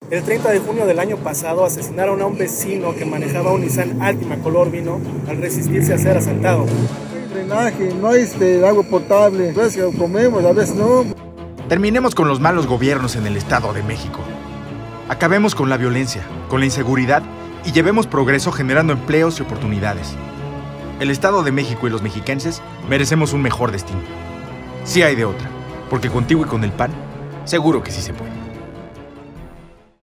El 30 de junio del año pasado asesinaron a un vecino que manejaba un Nissan Altima color vino al resistirse a ser asaltado. No hay drenaje, no hay agua potable, a veces comemos, a veces no. Terminemos con los malos gobiernos en el Estado de México. Acabemos con la violencia, con la inseguridad y llevemos progreso generando empleos y oportunidades. El Estado de México y los mexiquenses merecemos un mejor destino. Sí hay de otra, porque contigo y con el PAN, seguro que sí se puede.